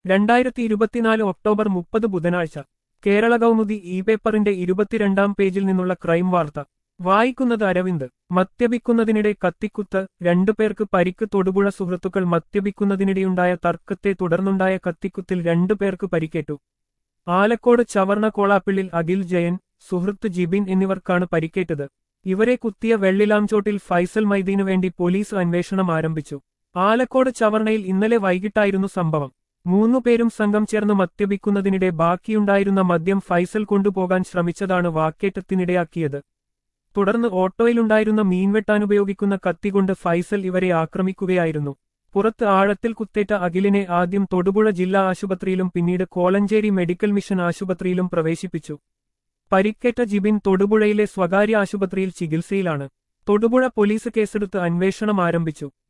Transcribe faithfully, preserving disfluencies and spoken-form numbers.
രണ്ടായിരത്തി ഇരുപത്തിനാല് ഒക്ടോബർ മുപ്പത് ബുധനാഴ്ച കേരള കൗമുദി ഇ പേപ്പറിന്റെ ഇരുപത്തിരണ്ടാം പേജിൽ നിന്നുള്ള ക്രൈം വാർത്ത വായിക്കുന്നത് അരവിന്ദ്. മദ്യപിക്കുന്നതിനിടെ കത്തിക്കുത്ത്, രണ്ടുപേർക്ക് പരിക്ക്. തൊടുപുഴ സുഹൃത്തുക്കൾ മദ്യപിക്കുന്നതിനിടെയുണ്ടായ തർക്കത്തെ തുടർന്നുണ്ടായ കത്തിക്കുത്തിൽ രണ്ടുപേർക്ക് പരിക്കേറ്റു. ആലക്കോട് ചവർണ കോളാപ്പിള്ളിൽ അഖിൽ ജയൻ, സുഹൃത്ത് ജിബിൻ എന്നിവർക്കാണ് പരിക്കേറ്റത്. ഇവരെ കുത്തിയ വെള്ളിലാംചോട്ടിൽ ഫൈസൽ മൈദീനു വേണ്ടി പോലീസ് അന്വേഷണം ആരംഭിച്ചു. ആലക്കോട് ചവർണയിൽ ഇന്നലെ വൈകിട്ടായിരുന്നു സംഭവം. മൂന്നുപേരും സംഘം ചേർന്ന് മദ്യപിക്കുന്നതിനിടെ ബാക്കിയുണ്ടായിരുന്ന മദ്യം ഫൈസൽ കൊണ്ടുപോകാൻ ശ്രമിച്ചതാണ് വാക്കേറ്റത്തിനിടയാക്കിയത്. തുടർന്ന് ഓട്ടോയിലുണ്ടായിരുന്ന മീൻവെട്ടാനുപയോഗിക്കുന്ന കത്തികൊണ്ട് ഫൈസൽ ഇവരെ ആക്രമിക്കുകയായിരുന്നു. പുറത്ത് ആഴത്തിൽ കുത്തേറ്റ അഖിലിനെ ആദ്യം തൊടുപുഴ ജില്ലാ ആശുപത്രിയിലും പിന്നീട് കോലഞ്ചേരി മെഡിക്കൽ മിഷൻ ആശുപത്രിയിലും പ്രവേശിപ്പിച്ചു. പരിക്കേറ്റ ജിബിൻ തൊടുപുഴയിലെ സ്വകാര്യ ആശുപത്രിയിൽ ചികിത്സയിലാണ്. തൊടുപുഴ പോലീസ് കേസെടുത്ത് അന്വേഷണം ആരംഭിച്ചു.